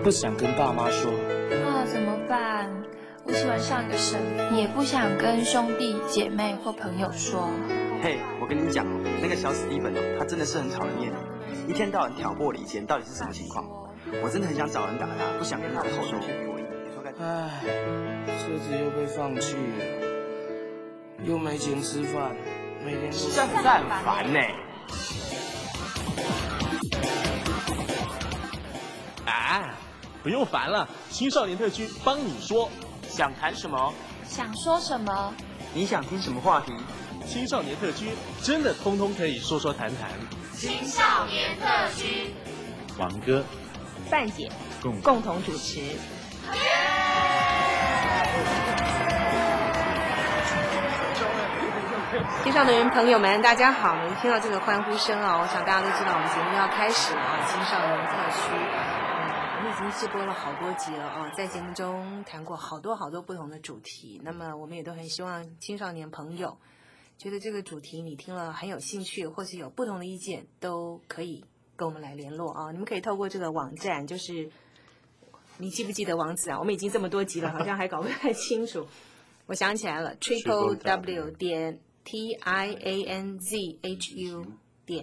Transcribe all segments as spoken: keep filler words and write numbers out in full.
不想跟爸妈说。 啊，怎么办？我喜欢上一个神父，也不想跟兄弟姐妹或朋友说。 嘿，我跟你讲，那个小史蒂芬哦，他真的是很讨人厌，一天到晚挑拨离间，到底是什么情况？我真的很想找人打他，不想跟他的后盾去过瘾。 唉，车子又被放弃了，又没钱吃饭，每天都这样子很烦呢。 啊，不用烦了，青少年特区帮你说。 想谈什么？ 想说什么？ 你想听什么话题？ 青少年特区真的通通可以说说谈谈。 青少年特区， 王哥、 范姐共共同主持。线上的人朋友们，大家好！能听到这个欢呼声啊，我想大家都知道我们节目要开始了啊！青少年特区，嗯，我们已经试播了好多集了啊，在节目中谈过好多好多不同的主题。那么我们也都很希望青少年朋友觉得这个主题你听了很有兴趣，或是有不同的意见，都可以跟我们来联络啊！你们可以透过这个网站，就是你记不记得网址啊？我们已经这么多集了，好像还搞不太清楚。我想起来了 ，triple w 点 t i a n z h u 点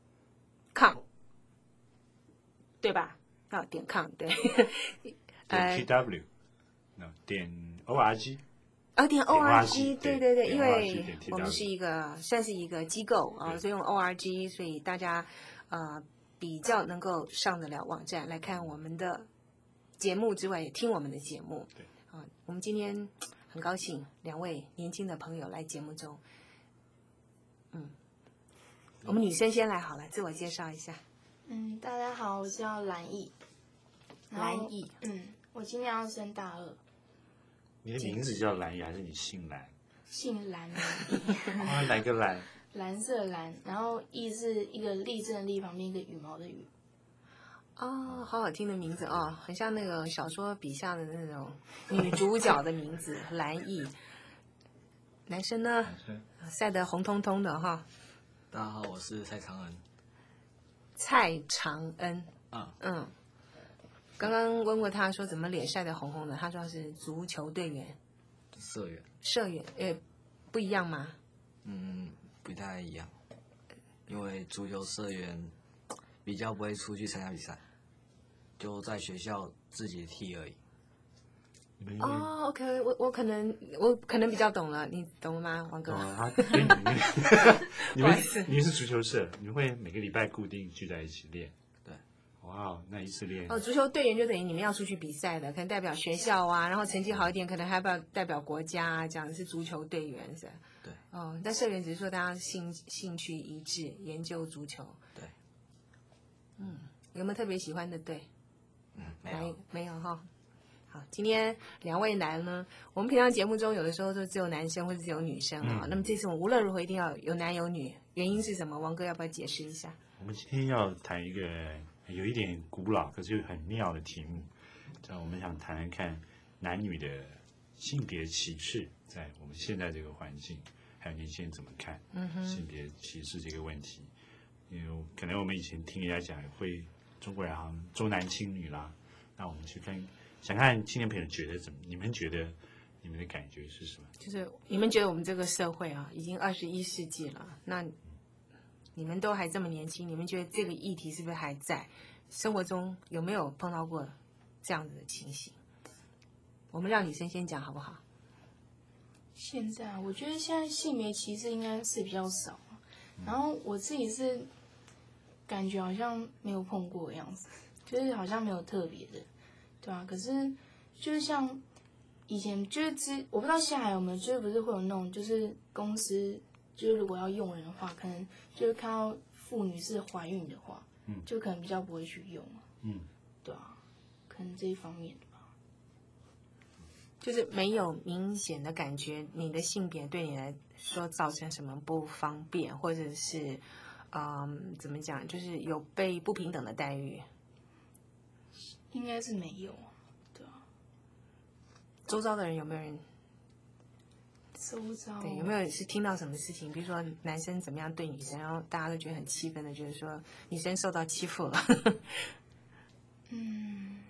com， 对吧？哦，点 com 对。 点 t w， no 点 o r g。 哦，点 o r g， 对对对，因为 O R G 我们是一个算是一个机构啊，所以用 o r g， 所以大家呃比较能够上得了网站来看我们的节目之外，也听我们的节目。 对啊，我们今天很高兴两位年轻的朋友来节目中。嗯，我们女生先来好了，自我介绍一下。 嗯，大家好，我叫蓝艺。 蓝艺， 嗯，我今年要升大二。 你的名字叫蓝艺还是你姓蓝？ 姓蓝的啊，哪个蓝？ 蓝色蓝，然后艺是一个立正的立旁边一个羽毛的羽。 哦，好好听的名字哦，很像那个小说笔下的那种女主角的名字蓝艺。男生呢？晒得红彤彤的哈。 大家好，我是蔡长恩。 蔡长恩。 啊。 嗯。刚刚问过他说怎么脸晒得红红的，他说他是足球队员。 社员。 社员，呃，不一样吗？ 嗯，不太一样，因为足球社员比较不会出去参加比赛，就在学校自己踢而已。 哦 ，OK， 我我可能我可能比较懂了，你懂了吗，王哥？ 哦，他跟你们，你们你们是足球社，你们会每个礼拜固定聚在一起练。 对。 哇，那一次练。 哦，足球队员就等于你们要出去比赛的，可能代表学校啊，然后成绩好一点，可能还要代表国家啊，这样是足球队员是吧？ 对。 哦，但社员只是说大家兴兴趣一致，研究足球。 对。 嗯，有没有特别喜欢的队？ 嗯，没有。 没有哈。好，今天两位男呢，我们平常节目中有的时候都只有男生或者只有女生啊、嗯，那么这次我们无论如何一定要有男有女，原因是什么？王哥要不要解释一下？ 我们今天要谈一个有一点古老可是又很妙的题目，这样我们想谈谈看男女的性别歧视在我们现在这个环境，还有年轻人怎么看性别歧视这个问题。因为可能我们以前听人家讲会中国人好像重男轻女啦，那我们去看想看青年朋友觉得怎么，你们觉得你们的感觉是什么？ 就是你们觉得我们这个社会啊，已经二十一世纪了，那你们都还这么年轻，你们觉得这个议题是不是还在生活中？有没有碰到过这样子的情形？我们让女生先讲好不好？ 现在我觉得现在性别歧视应该是比较少，然后我自己是感觉好像没有碰过的样子，就是好像没有特别的。对啊，可是就是像以前就是之，我不知道现在还有没有，就是不是会有那种，就是公司就是如果要用人的话，可能就是看到妇女是怀孕的话，嗯，就可能比较不会去用，嗯，对啊，可能这一方面的吧， 就是没有明显的感觉，你的性别对你来说造成什么不方便，或者是嗯怎么讲，就是有被不平等的待遇。 应该是没有，对啊。 周遭的人有没有人？ 周遭对，有没有是听到什么事情？比如说男生怎么样对女生，然后大家都觉得很气愤的，就是说女生受到欺负了。 嗯，我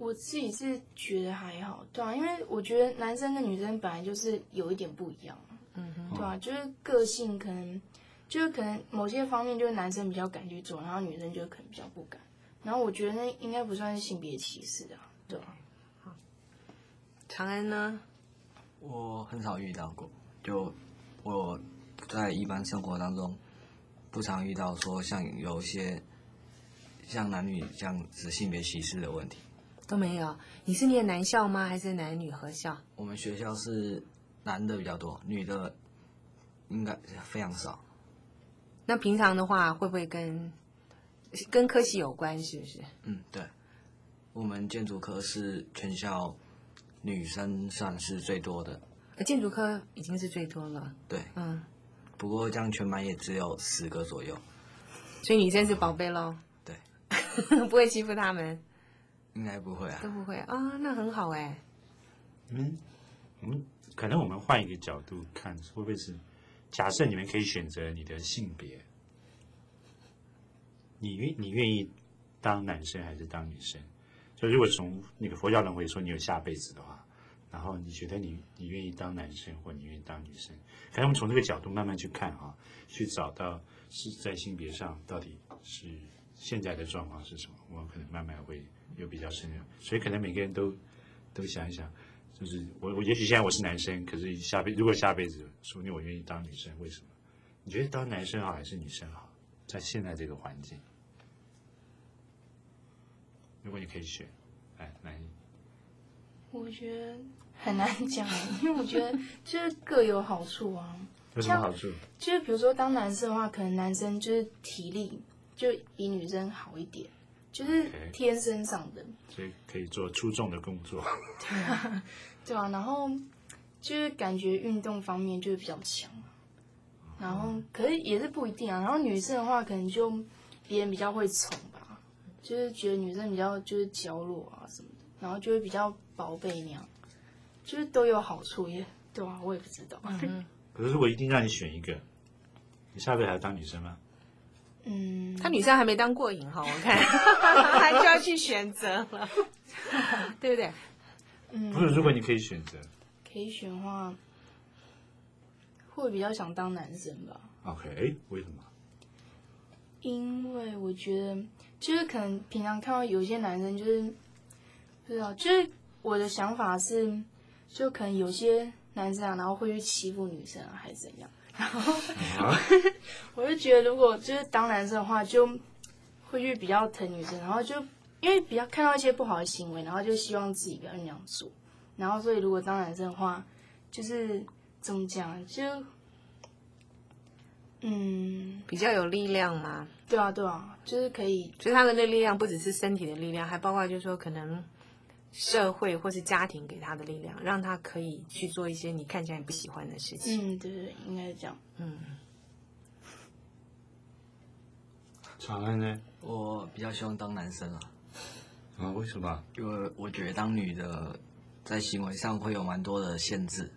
我自己是觉得还好，对啊，因为我觉得男生跟女生本来就是有一点不一样， 嗯哼， 对啊，就是个性可能，就是可能某些方面就是男生比较敢去做，然后女生就可能比较不敢。然后我觉得那应该不算是性别歧视啊，对啊。 好，长安呢？ 我很少遇到过，就我在一般生活当中不常遇到说像有一些像男女这样子性别歧视的问题。 都没有。你是念男校吗？还是男女合校？ 我们学校是男的比较多，女的应该非常少。 那平常的话，会不会跟跟科系有关？是不是？ 嗯，对。我们建筑科是全校女生算是最多的。 建筑科已经是最多了。 对， 嗯。 不过这样全班也只有十个左右。 所以女生是宝贝咯。 对。 不会欺负他们。 应该不会啊， 都不会啊，那很好哎。 你们，我们可能我们换一个角度看，会不会是假设你们可以选择你的性别，你愿你愿意当男生还是当女生？就如果从那个佛教人会说你有下辈子的话，然后你觉得你你愿意当男生或你愿意当女生？可能我们从这个角度慢慢去看啊，去找到是在性别上到底是现在的状况是什么，我们可能慢慢会有比较深入，所以可能每个人都都想一想，就是我我也许现在我是男生，可是下辈如果下辈子说不定我愿意当女生，为什么？你觉得当男生好还是女生好？在现在这个环境，如果你可以选，哎，来， 我觉得很难讲，因为我觉得就是各有好处啊。 有什么好处？ 就是比如说当男生的话，可能男生就是体力就比女生好一点。就是天生上的， okay, 所以可以做出众的工作。 对啊，对啊，然后就是感觉运动方面就是比较强，然后可是也是不一定啊。然后女生的话，可能就别人比较会宠吧，就是觉得女生比较就是娇弱啊什么的，然后就会比较宝贝那样，就是都有好处也对啊，我也不知道。 嗯、 可是如果一定让你选一个，你下辈子还要当女生吗？ 嗯，他女生还没当过瘾哈，我看还就要去选择了，对不对？ 嗯， 不是，如果你可以选择， 可以选的话，会比较想当男生吧。 OK， 为什么？ 因为我觉得，就是可能平常看到有些男生，就是不知道，就是我的想法是，就可能有些男生啊，然后会去欺负女生啊，还是怎样。然后、啊、我就觉得，如果就是当男生的话，就会去比较疼女生，然后就因为比较看到一些不好的行为，然后就希望自己不要那样做。然后所以如果当男生的话，就是怎么讲，就嗯， 比较有力量嘛。 对啊，对啊，就是可以。 所以他的那力量不只是身体的力量，还包括就是说可能社会或是家庭给他的力量，让他可以去做一些你看起来你不喜欢的事情。 嗯，对对，应该是这样。 嗯。 长安呢？ 我比较希望当男生啊。 啊？为什么？ 因为我觉得当女的在行为上会有蛮多的限制，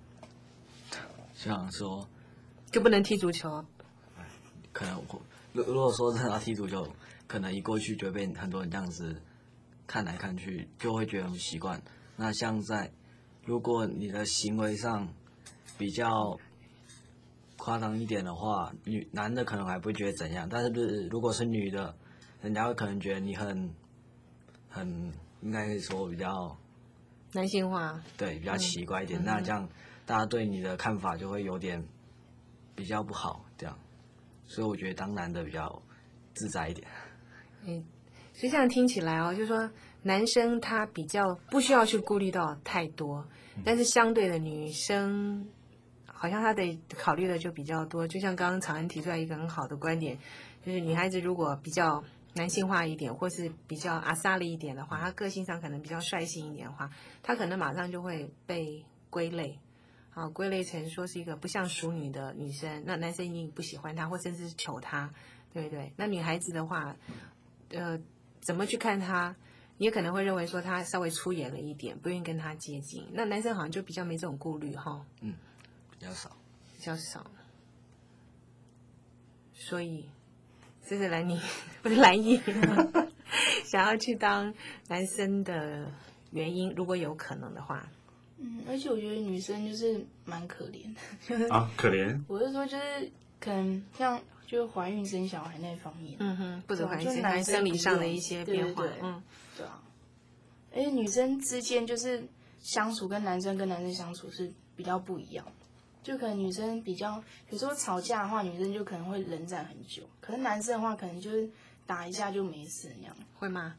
像说就不能踢足球。 可能我如如果说真的要踢足球，可能一过去就会被很多人这样子看来看去，就会觉得很不习惯。那像在如果你的行为上比较夸张一点的话，女男的可能还不会觉得怎样，但是不是如果是女的，人家会可能觉得你很很应该可以说比较男性化， 对，比较奇怪一点。 嗯、 那这样大家对你的看法就会有点比较不好，这样。所以我觉得当男的比较自在一点。 嗯，所以这样听起来哦，就是说男生他比较不需要去顾虑到太多，但是相对的女生好像她得考虑的就比较多。就像刚刚常恩提出来一个很好的观点，就是女孩子如果比较男性化一点，或是比较阿萨利一点的话，她个性上可能比较率性一点的话，她可能马上就会被归类。啊，归类成说是一个不像淑女的女生，那男生一定不喜欢她，或甚至是求她，对不对？那女孩子的话，呃，怎么去看她？你也可能会认为说她稍微粗野了一点，不愿意跟她接近。那男生好像就比较没这种顾虑哈。 嗯，比较少， 比较少。所以这是蓝妮，不是蓝意。 想要去当男生的原因，如果有可能的话。 嗯，而且我觉得女生就是蛮可怜的。 啊，可怜。 我是说，就是可能像就是怀孕生小孩那方面， 嗯哼，不止怀孕就生孩，生理上的一些变化， 对对对嗯， 对啊。而且女生之间就是相处跟男生跟男生相处是比较不一样，就可能女生比较有时候吵架的话，女生就可能会冷战很久，可是男生的话可能就是打一下就没事那样。 会吗？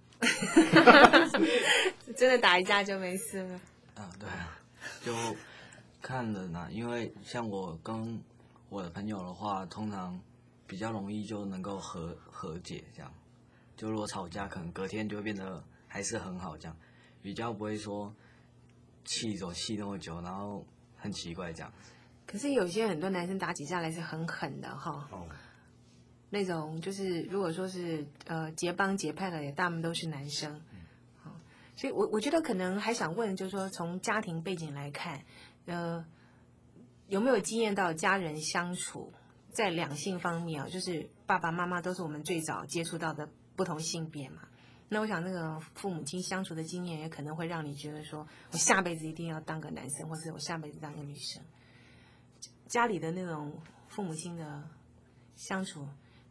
真的打一架就没事了？ 啊，对啊，就看人啊，因为像我跟我的朋友的话，通常比较容易就能够和和解这样。就如果吵架，可能隔天就会变得还是很好这样，比较不会说气走气那么久，然后很奇怪这样。 可是有些很多男生打起架来是很狠的哈， 哦， 那种就是如果说是呃结帮结派的，也大部分都是男生。所以我我觉得可能还想问，就是说从家庭背景来看，呃，有没有经验到家人相处在两性方面啊？就是爸爸妈妈都是我们最早接触到的不同性别嘛。那我想那个父母亲相处的经验，也可能会让你觉得说，我下辈子一定要当个男生，或者我下辈子当个女生。家里的那种父母亲的相处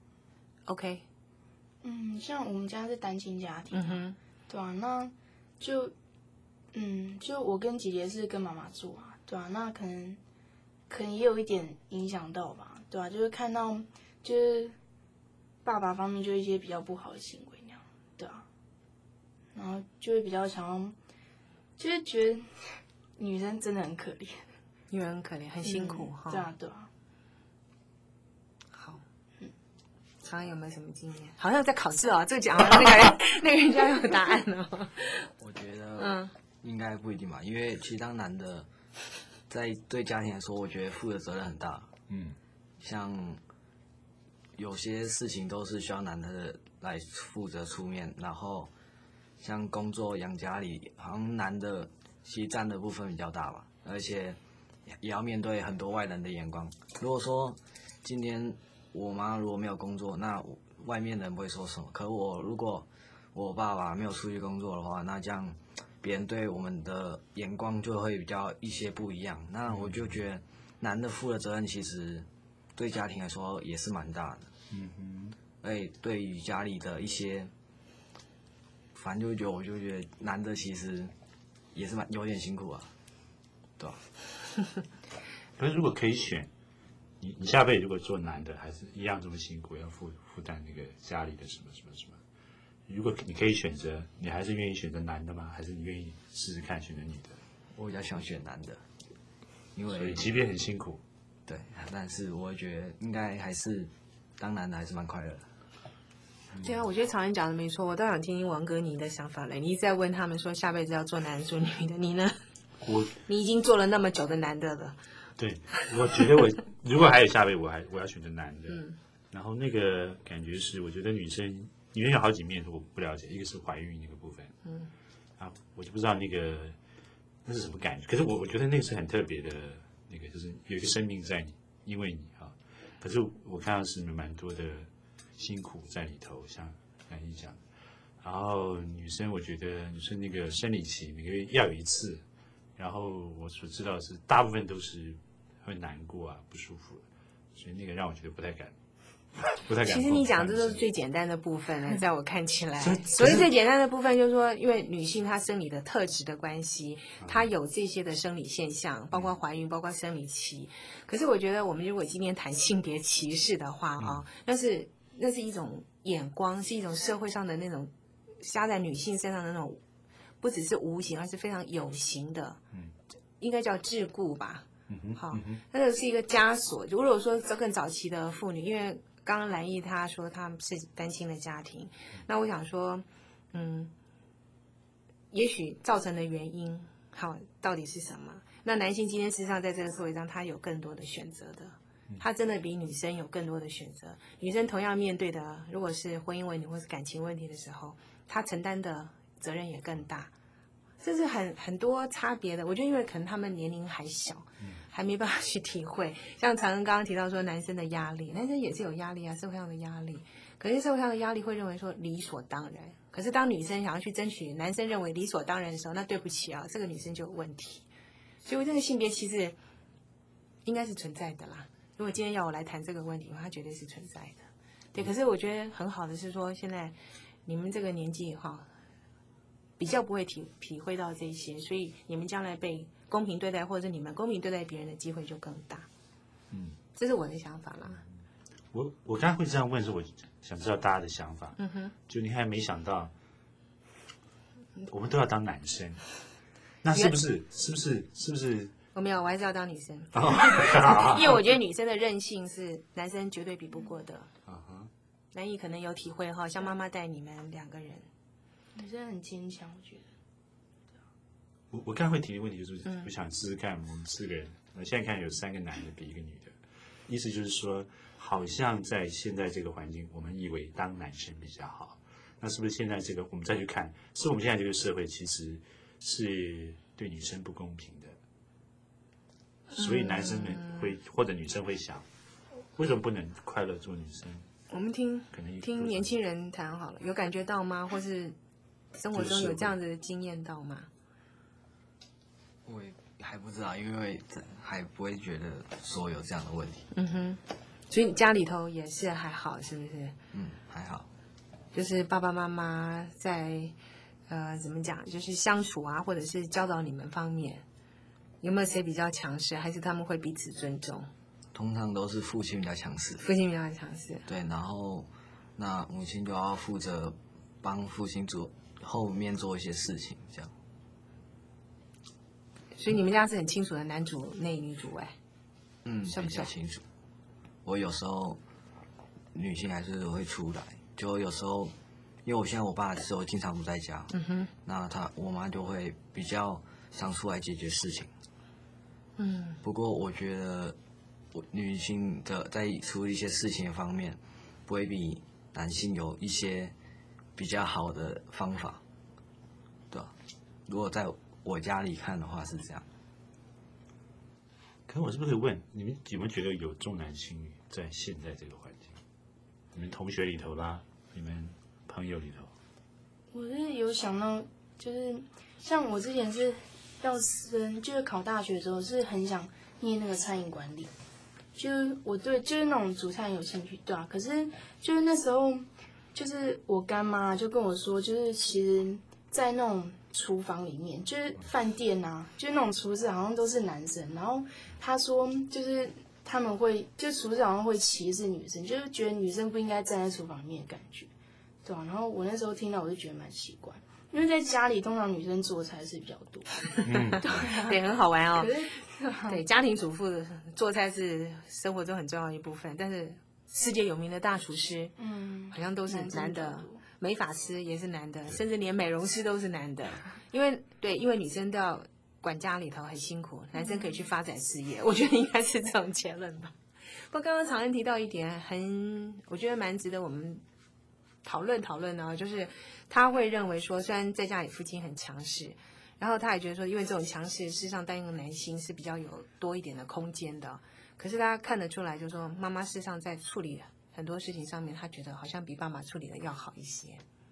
，OK？ 嗯，像我们家是单亲家庭， 嗯哼， 对啊，那就嗯，就我跟姐姐是跟妈妈住啊，对啊，那可能可能也有一点影响到吧，对啊，就是看到就是爸爸方面就一些比较不好的行为那样，对啊，然后就会比较想要，就是觉得女生真的很可怜， 女人很可怜，很辛苦哈、 嗯。对啊，对啊。 好，嗯，常常有没有什么经验？好像在考试哦，这个讲好像那个人那个人就要有答案了。 我觉得， 嗯， 应该不一定吧，因为其实当男的，在对家庭来说，我觉得负的责任很大。 嗯， 像有些事情都是需要男的来负责出面，然后像工作养家里，好像男的其实占的部分比较大吧，而且也要面对很多外人的眼光。如果说今天我妈如果没有工作，那外面人不会说什么，可我如果我爸爸没有出去工作的话，那这样别人对我们的眼光就会比较一些不一样。那我就觉得男的负的责任其实对家庭来说也是蛮大的。 嗯哼， 而且对于家里的一些，反正就觉得我就觉得男的其实也是蛮有点辛苦啊，对吧？ 可是如果可以选，你你下辈子如果做男的，还是一样这么辛苦，要负负担那个家里的什么什么什么。如果你可以选择，你还是愿意选择男的吗？还是你愿意试试看选择女的？ 我比较想选男的，因为所以即便很辛苦， 对，但是我觉得应该还是当男的还是蛮快乐的。 对啊，我觉得常人讲的没错，我倒想听听王哥你的想法嘞。你一直在问他们说下辈子要做男的做女的，你呢？ 我你已经做了那么久的男的了。 对，我觉得我如果还有下辈子，我还我要选择男的。 嗯， 然后那个感觉是，我觉得女生女人有好几面，我不了解，一个是怀孕那个部分， 嗯， 啊，我就不知道那个那是什么感觉。可是我我觉得那个是很特别的，那个就是有一个生命在你，因为你啊。可是我看到是蛮多的辛苦在里头，像刚才讲。然后女生，我觉得女生那个生理期每个月要有一次，然后我所知道的是大部分都是会难过啊、不舒服的，所以那个让我觉得不太敢。不太敢。 其实你讲这都是最简单的部分了，在我看起来，所以最简单的部分就是说，因为女性她生理的特质的关系，她有这些的生理现象，包括怀孕，包括生理期。可是我觉得，我们如果今天谈性别歧视的话啊，那是那是一种眼光，是一种社会上的那种加在女性身上的那种，不只是无形，而是非常有形的，应该叫桎梏吧。好，那个是一个枷锁。如果说更早期的妇女，因为刚刚兰姨她说她是单亲的家庭，那我想说，嗯，也许造成的原因，好，到底是什么？那男性今天事实上在这个社会上，他有更多的选择的，他真的比女生有更多的选择。女生同样面对的，如果是婚姻问题或是感情问题的时候，她承担的责任也更大。这是很很多差别的，我觉得因为可能他们年龄还小，还没办法去体会。像常恩刚刚提到说男生的压力，男生也是有压力啊，社会上的压力。 可是社会上的压力会认为说理所当然。可是当女生想要去争取男生认为理所当然的时候，那对不起啊，这个女生就有问题。所以这个性别歧视应该是存在的啦。如果今天要我来谈这个问题，它绝对是存在的。对，可是我觉得很好的是说，现在你们这个年纪哈，比较不会体体会到这些，所以你们将来被公平对待，或者你们公平对待别人的机会就更大。 嗯， 这是我的想法啦。 我我刚才会这样问，是我想知道大家的想法。 嗯哼， 就你还没想到，我们都要当男生，那是不是是不是是不是？ 我没有，我还是要当女生， 哦、 因为我觉得女生的韧性是男生绝对比不过的。 啊哈， 南艺可能有体会哈，像妈妈带你们两个人， 女生很坚强，我觉得。 我我刚才会提的问题就是， 嗯、 我想试试看，我们四个人，我现在看有三个男的比一个女的，意思就是说，好像在现在这个环境，我们以为当男生比较好，那是不是现在这个我们再去看，是我们现在这个社会其实是对女生不公平的？所以男生们会、嗯、或者女生会想，为什么不能快乐做女生？ 我们听可能听年轻人谈好了，有感觉到吗？或是生活中有这样子的经验到吗？ 我也还不知道，因为还不会觉得说有这样的问题。 嗯哼，所以你家里头也是还好，是不是？ 嗯，还好。 就是爸爸妈妈在呃怎么讲，就是相处啊，或者是教导你们方面。有没有谁比较强势，还是他们会彼此尊重？ 通常都是父亲比较强势。 父亲比较强势。 对，然后那母亲就要负责帮父亲做后面做一些事情，这样。 所以你们家是很清楚的男主内女主外。 嗯，比较清楚。我有时候女性还是会出来，就有时候因为我现在我爸的时候经常不在家， 嗯哼， 那他我妈就会比较常出来解决事情。 嗯， 不过我觉得，女性的在处理一些事情的方面，不会比男性有一些比较好的方法，对吧？如果在我家里看的话是这样。 可我是不是可以问你们有没有觉得有重男轻女在现在这个环境？你们同学里头啦，你们朋友里头？ 我是有想到，就是像我之前是。要升就是考大学的时候，是很想念那个餐饮管理，就是我对就是那种煮菜有兴趣，对啊。可是就是那时候，就是我干妈就跟我说，就是其实，在那种厨房里面，就是饭店啊，就是那种厨师好像都是男生，然后他说就是他们会，就是厨师好像会歧视女生，就是觉得女生不应该站在厨房里面的感觉，对啊。然后我那时候听到，我就觉得蛮奇怪。因为在家里，通常女生做菜是比较多， 嗯，对，对，很好玩哦。对，家庭主妇做菜是生活中很重要的一部分，但是世界有名的大厨师，嗯，好像都是男的，美发师也是男的，甚至连美容师都是男的。因为对，因为女生都要管家里头很辛苦，男生可以去发展事业，我觉得应该是这种结论吧。不过刚刚常恩提到一点，很我觉得蛮值得我们讨论讨论的，就是他会认为说，虽然在家里父亲很强势，然后他也觉得说，因为这种强势，事实上担任男性是比较有多一点的空间的。可是大家看得出来，就是说妈妈事实上在处理很多事情上面，她觉得好像比爸爸处理的要好一些，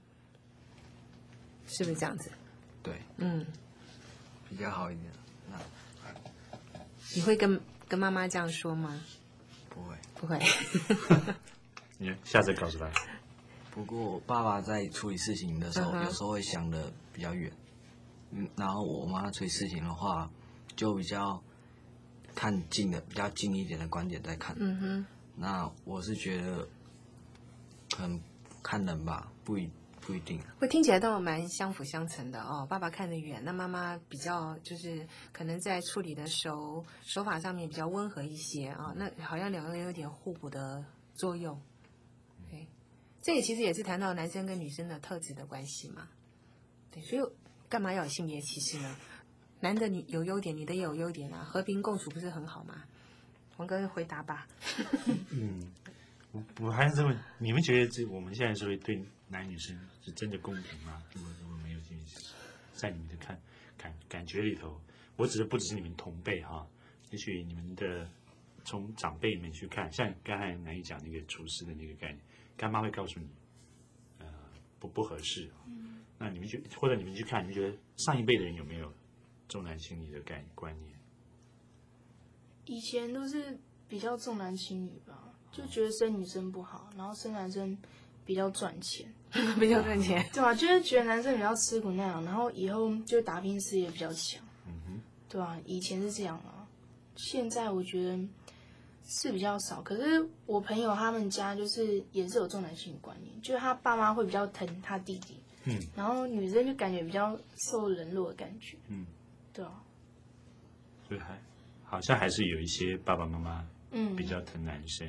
是不是这样子？ 对， 嗯， 比较好一点。那你会跟跟妈妈这样说吗？ 不会， 不会。 你下次告诉他。 不过爸爸在处理事情的时候， uh-huh. 有时候会想的比较远，嗯，然后我妈处理事情的话，就比较看近的，比较近一点的观点在看。 嗯哼。 那我是觉得，可能看人吧，不一不一定。 会听起来都蛮相辅相成的哦。爸爸看得远，那妈妈比较就是可能在处理的手手法上面比较温和一些啊、哦。那好像两个人有点互补的作用。对，这也其实也是谈到男生跟女生的特质的关系嘛。对，所以干嘛要有性别歧视呢？男的你有优点，女的也有优点啊，和平共处不是很好吗？王哥回答吧。 嗯，我我还是这么，你们觉得这我们现在社会对男女生是真的公平吗？如果如果没有性别歧视，在你们的看感感觉里头，我指的不只是你们同辈哈，也许你们的从长辈们去看，像刚才南艺讲那个厨师的那个概念， 干妈会告诉你，呃，不不合适。嗯，那你们就或者你们去看，你们觉得上一辈的人有没有重男轻女的概观念？ 以前都是比较重男轻女吧，就觉得生女生不好，然后生男生比较赚钱， 比较赚钱， 对吧、啊？就是觉得男生比较吃苦耐劳，然后以后就打拼事业比较强， 嗯哼， 对吧、啊？以前是这样啊，现在我觉得是比较少。可是我朋友他们家就是也是有重男轻女观念，就是他爸妈会比较疼他弟弟， 嗯， 然后女生就感觉比较受冷落的感觉， 嗯， 对啊， 所以还好像还是有一些爸爸妈妈嗯比较疼男生。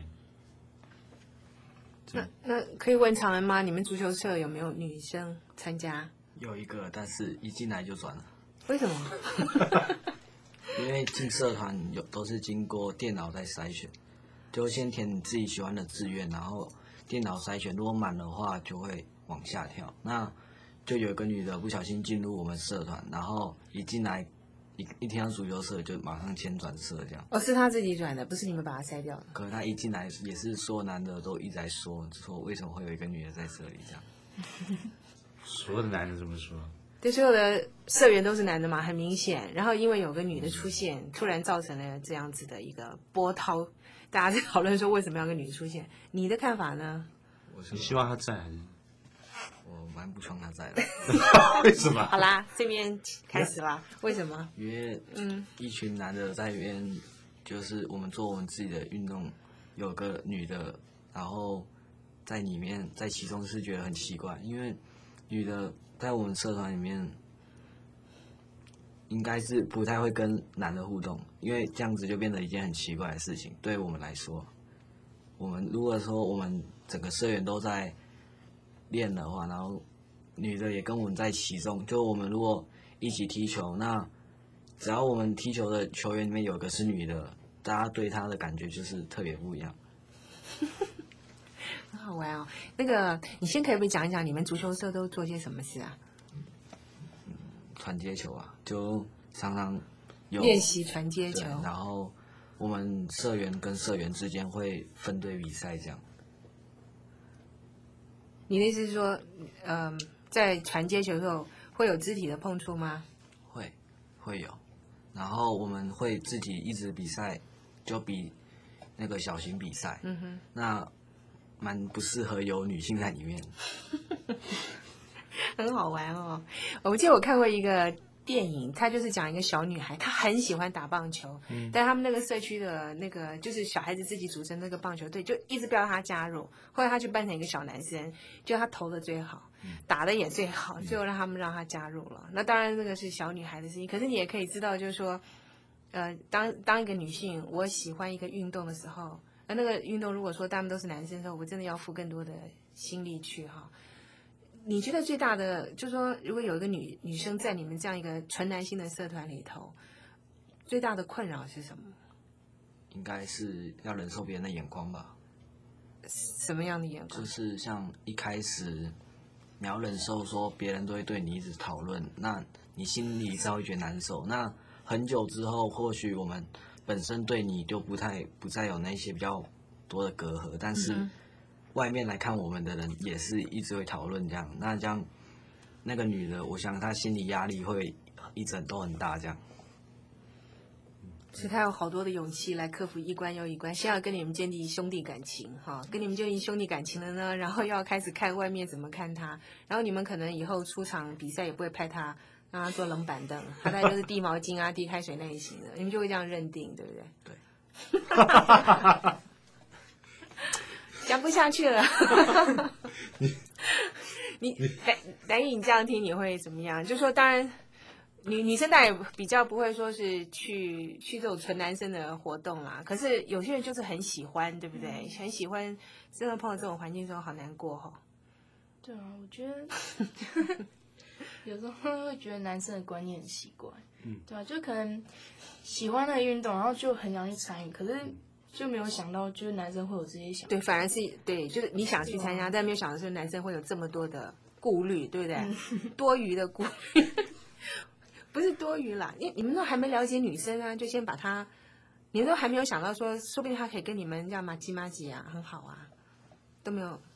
那那可以问常恩吗？你们足球社有没有女生参加？ 有一个，但是一进来就转了， 为什么？ 因为进社团有都是经过电脑在筛选，就先填你自己喜欢的志愿，然后电脑筛选，如果满的话就会往下跳。那就有一个女的不小心进入我们社团，然后一进来一一听到足球社就马上迁转社这样。 哦，是他自己转的，不是你们把他筛掉的。 可他一进来也是所有男的都一直在说说为什么会有一个女的在这里这样。 所有的男人这么说， 对，所有的社员都是男的嘛，很明显。然后因为有个女的出现，突然造成了这样子的一个波涛，大家在讨论说为什么要个女的出现？你的看法呢？ 我是你希望他在还是？ 我蛮不希望他在的。 为什么？ 好啦，这边开始啦。为什么？ 因为嗯， 一群男的在里面，就是我们做我们自己的运动，有个女的，然后在里面，在其中是觉得很奇怪，因为女的在我们社团里面，应该是不太会跟男的互动，因为这样子就变得一件很奇怪的事情。对我们来说，我们如果说我们整个社员都在练的话，然后女的也跟我们在其中，就我们如果一起踢球，那只要我们踢球的球员里面有个是女的，大家对她的感觉就是特别不一样。 很好玩哦。那个，你先可以不可以讲一讲你们足球社都做些什么事啊？ 传接球啊，就常常有练习传接球对，然后我们社员跟社员之间会分队比赛这样。 你的意思是说，嗯、在传接球的时候会有肢体的碰触吗？ 会，会有。然后我们会自己一直比赛，就比那个小型比赛。 嗯哼， 那蛮不适合有女性在里面。 很好玩哦。我记得我看过一个电影，它就是讲一个小女孩，她很喜欢打棒球，嗯、但他们那个社区的那个就是小孩子自己组成那个棒球队，就一直不要她加入。后来她就扮成一个小男生，就她投的最好，嗯、打的也最好，最后让他们让她加入了。那当然这个是小女孩的事情，可是你也可以知道，就是说，呃，当当一个女性，我喜欢一个运动的时候，呃，那个运动如果说他们都是男生的时候，我真的要付更多的心力去哈。你觉得最大的就是说，如果有一个女女生在你们这样一个纯男性的社团里头，最大的困扰是什么？ 应该是要忍受别人的眼光吧。 什么样的眼光？ 就是像一开始你要忍受说别人都会对你一直讨论，那你心里是会觉得难受。那很久之后，或许我们本身对你就不太不再有那些比较多的隔阂，但是外面来看我们的人也是一直会讨论这样。那这样那个女的，我想她心理压力会一直都很大这样。 所以他有好多的勇气来克服一关又一关，先要跟你们建立兄弟感情哈，跟你们建立兄弟感情了呢，然后又要开始看外面怎么看他，然后你们可能以后出场比赛也不会派他让他坐冷板凳，他大概就是递毛巾啊、递开水类型的，你们就会这样认定，对不对？ 对。 讲不下去了。你蓝蓝颖这样听你会怎么样？就说当然。女女生当然也比较不会说是去去这种纯男生的活动啦，可是有些人就是很喜欢，对不对？嗯、很喜欢，真的碰到这种环境之后好难过哈、哦。 对啊，我觉得有时候会觉得男生的观念很奇怪，嗯，对啊，就可能喜欢那个运动，然后就很想去参与，可是就没有想到就是男生会有这些想法。 对，反而是对，就是你想去参加，但没有想到是男生会有这么多的顾虑，对不对？嗯、多余的顾虑。不是多余啦，因为你们都还没了解女生啊，就先把她，你们都还没有想到说，说不定她可以跟你们这样麻吉麻吉啊，很好啊，都没有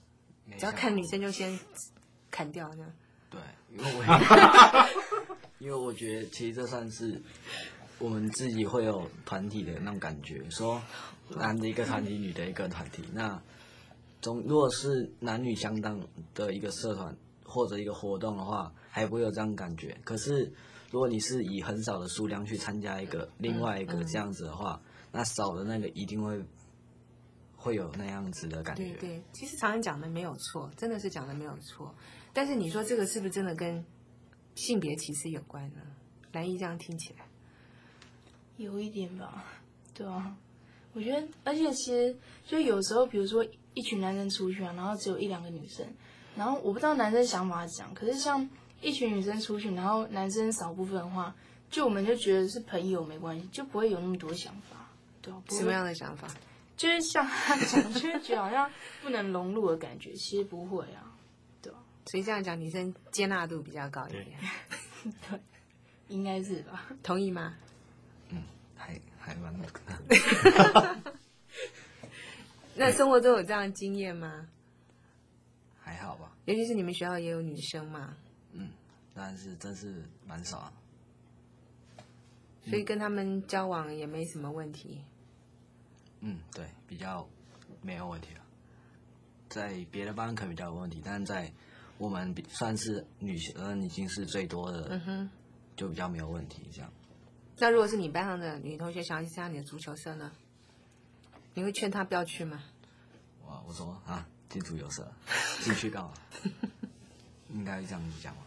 只要看女生就先砍掉呢？ 对，因为我因为我觉得其实这算是我们自己会有团体的那种感觉，说男的一个团体，女的一个团体。那总如果是男女相当的一个社团或者一个活动的话，还不会有这样感觉。可是如果你是以很少的数量去参加一个另外一个这样子的话，那少的那个一定会会有那样子的感觉。 对对，其实常常讲的没有错，真的是讲的没有错。但是你说这个是不是真的跟性别歧视有关呢？蓝姨这样听起来， 有一点吧，对啊，我觉得，而且其实就有时候，比如说一群男生出去啊，然后只有一两个女生，然后我不知道男生想法是这样，可是像一群女生出去，然后男生少部分的话，就我们就觉得是朋友没关系，就不会有那么多想法，对啊， 什么样的想法？ 就是像他讲，就是觉得好像不能融入的感觉，其实不会啊，对啊， 所以这样讲，女生接纳度比较高一点， 对，应该是吧？ 同意吗？ 嗯，还还蛮那个。 那生活中有这样的经验吗？ 还好吧， 尤其是你们学校也有女生嘛， 嗯，但是真是蛮少啊。 所以跟他们交往也没什么问题。 嗯，对，比较没有问题了。在别的班可能比较有问题，但是在我们比算是女生已经是最多的， 嗯哼， 就比较没有问题这样。 那如果是你班上的女同学想要去参加你的足球社呢？你会劝她不要去吗？ 我我说啊，进足球社，进去干嘛？应该这样子讲吧。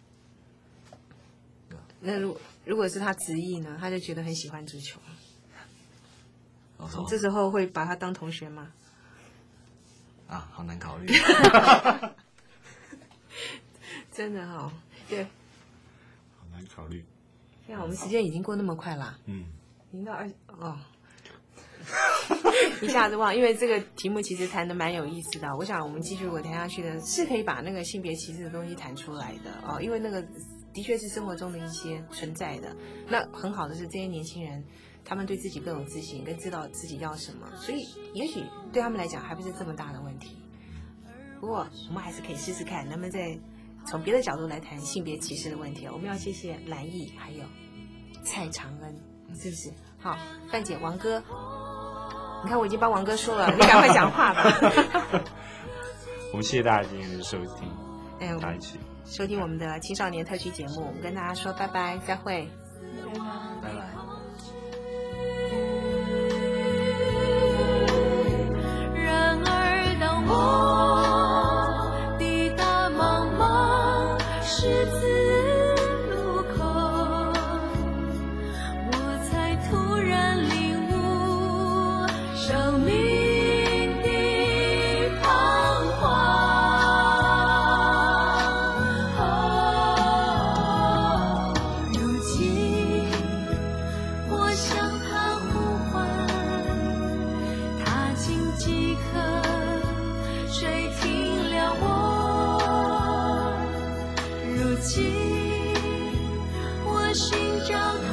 那如如果是她执意呢？她就觉得很喜欢足球。 我说这时候会把她当同学吗？ 啊，好难考虑。 真的哦，对， 好难考虑。 现在我们时间已经过那么快啦， 嗯， 已经到二哦，一下子忘了，因为这个题目其实谈的蛮有意思的。我想我们继续如果谈下去的，是可以把那个性别歧视的东西谈出来的哦，因为那个的确是生活中的一些存在的。那很好的是，这些年轻人他们对自己更有自信，更知道自己要什么，所以也许对他们来讲还不是这么大的问题。不过我们还是可以试试看，能不能再从别的角度来谈性别歧视的问题。我们要谢谢蓝毅还有蔡长恩，是不是？好，范姐、王哥，你看我已经帮王哥说了，你赶快讲话吧。 我们谢谢大家今天的收听， 哎， 大家一起收听我们的青少年特区节目，我们跟大家说拜拜，再会， 拜拜。 然而当我抵达茫茫十字路口，我才突然领悟生命的彷徨。哦，如今我向他呼唤，踏进几颗谁停了我？如今我寻找。